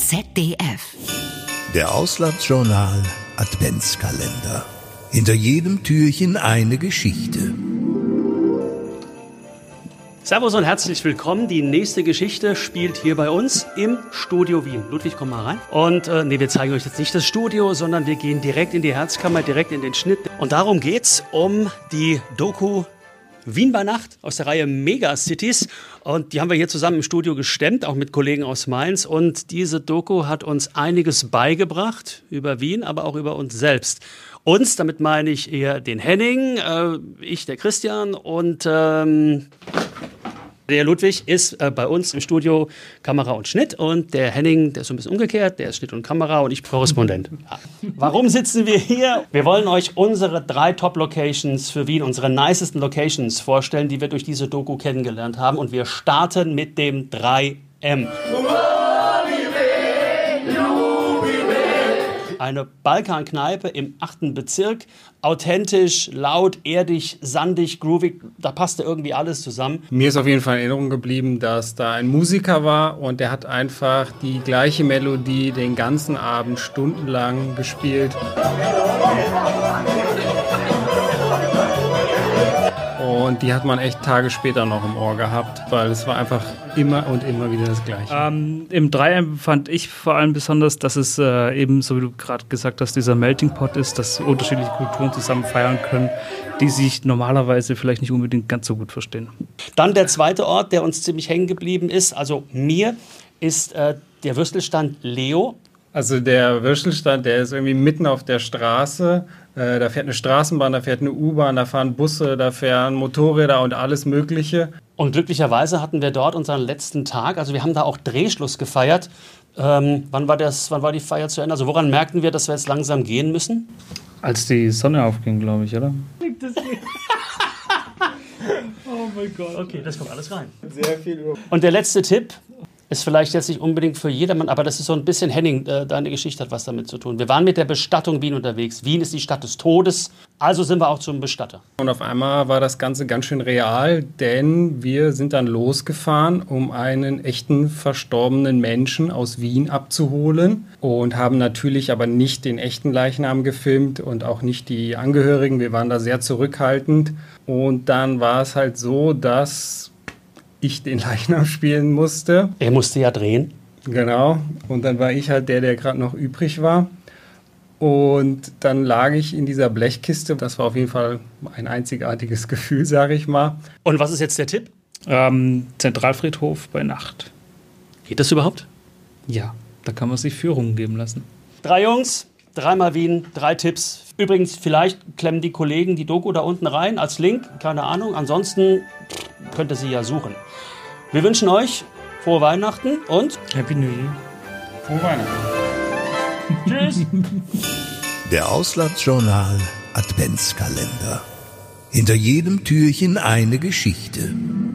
ZDF. Der Auslandsjournal Adventskalender. Hinter jedem Türchen eine Geschichte. Servus und herzlich willkommen. Die nächste Geschichte spielt hier bei uns im Studio Wien. Ludwig, komm mal rein. Und wir zeigen euch jetzt nicht das Studio, sondern wir gehen direkt in die Herzkammer, direkt in den Schnitt. Und darum geht's um die Doku Wien bei Nacht aus der Reihe Megacities. Und die haben wir hier zusammen im Studio gestemmt, auch mit Kollegen aus Mainz. Und diese Doku hat uns einiges beigebracht über Wien, aber auch über uns selbst. Uns, damit meine ich eher den Henning, ich, der Christian und der Ludwig ist bei uns im Studio Kamera und Schnitt und der Henning, der ist so ein bisschen umgekehrt, der ist Schnitt und Kamera und ich Korrespondent. Ja. Warum sitzen wir hier? Wir wollen euch unsere 3 Top-Locations für Wien, unsere nicesten Locations vorstellen, die wir durch diese Doku kennengelernt haben und wir starten mit dem 3M. Eine Balkankneipe im 8. Bezirk. Authentisch, laut, erdig, sandig, groovig. Da passte irgendwie alles zusammen. Mir ist auf jeden Fall in Erinnerung geblieben, dass da ein Musiker war und der hat einfach die gleiche Melodie den ganzen Abend stundenlang gespielt. Und die hat man echt Tage später noch im Ohr gehabt, weil es war einfach immer und immer wieder das Gleiche. Im 3M fand ich vor allem besonders, dass es eben, so wie du gerade gesagt hast, dieser Melting Pot ist, dass unterschiedliche Kulturen zusammen feiern können, die sich normalerweise vielleicht nicht unbedingt ganz so gut verstehen. Dann der zweite Ort, der uns ziemlich hängen geblieben ist, also mir, ist der Würstelstand Leo. Also der Würstelstand, der ist irgendwie mitten auf der Straße. Da fährt eine Straßenbahn, da fährt eine U-Bahn, da fahren Busse, da fahren Motorräder und alles Mögliche. Und glücklicherweise hatten wir dort unseren letzten Tag. Also wir haben da auch Drehschluss gefeiert. Wann war die Feier zu Ende? Also woran merkten wir, dass wir jetzt langsam gehen müssen? Als die Sonne aufging, glaube ich, oder? Oh mein Gott. Okay, das kommt alles rein. Sehr viel. Und der letzte Tipp ist vielleicht jetzt nicht unbedingt für jedermann, aber das ist so ein bisschen, Henning, deine Geschichte hat was damit zu tun. Wir waren mit der Bestattung Wien unterwegs. Wien ist die Stadt des Todes, also sind wir auch zum Bestatter. Und auf einmal war das Ganze ganz schön real, denn wir sind dann losgefahren, um einen echten verstorbenen Menschen aus Wien abzuholen und haben natürlich aber nicht den echten Leichnam gefilmt und auch nicht die Angehörigen. Wir waren da sehr zurückhaltend und dann war es halt so, dass ich den Leichnam spielen musste. Er musste ja drehen. Genau. Und dann war ich halt der gerade noch übrig war. Und dann lag ich in dieser Blechkiste. Das war auf jeden Fall ein einzigartiges Gefühl, sage ich mal. Und was ist jetzt der Tipp? Zentralfriedhof bei Nacht. Geht das überhaupt? Ja, da kann man sich Führungen geben lassen. 3 Jungs, 3-mal Wien, 3 Tipps. Übrigens, vielleicht klemmen die Kollegen die Doku da unten rein als Link, keine Ahnung. Ansonsten könnt ihr sie ja suchen. Wir wünschen euch frohe Weihnachten und Happy New Year. Frohe Weihnachten. Tschüss. Der Auslandsjournal Adventskalender. Hinter jedem Türchen eine Geschichte.